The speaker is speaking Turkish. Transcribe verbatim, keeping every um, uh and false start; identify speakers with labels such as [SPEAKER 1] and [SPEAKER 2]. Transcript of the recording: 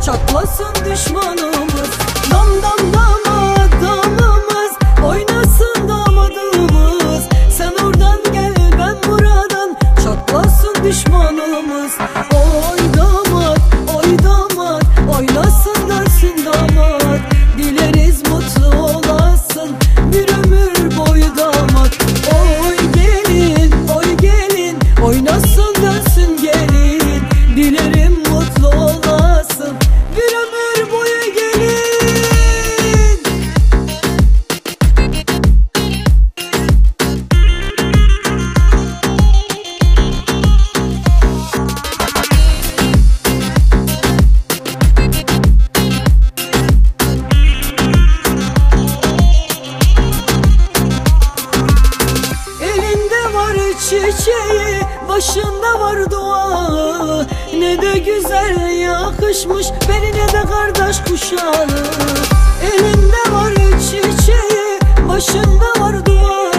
[SPEAKER 1] çatlasın düşmanımız. Dam dam damat damımız, oynasın damadımız. Sen oradan gel ben buradan, çatlasın düşmanımız. Oy damat, oy damat, oynasın dönsün damat. Dileriz mutlu olasın bir ömür boyu damat. Oy gelin, oy gelin, oynasın dönsün gelin. Dilerim mutlu olasın bir ömür boyu gelin. Çiçeği başında var dua, ne de güzel yakışmış beline de kardeş kuşağı. Elinde var çiçeği başında var dua,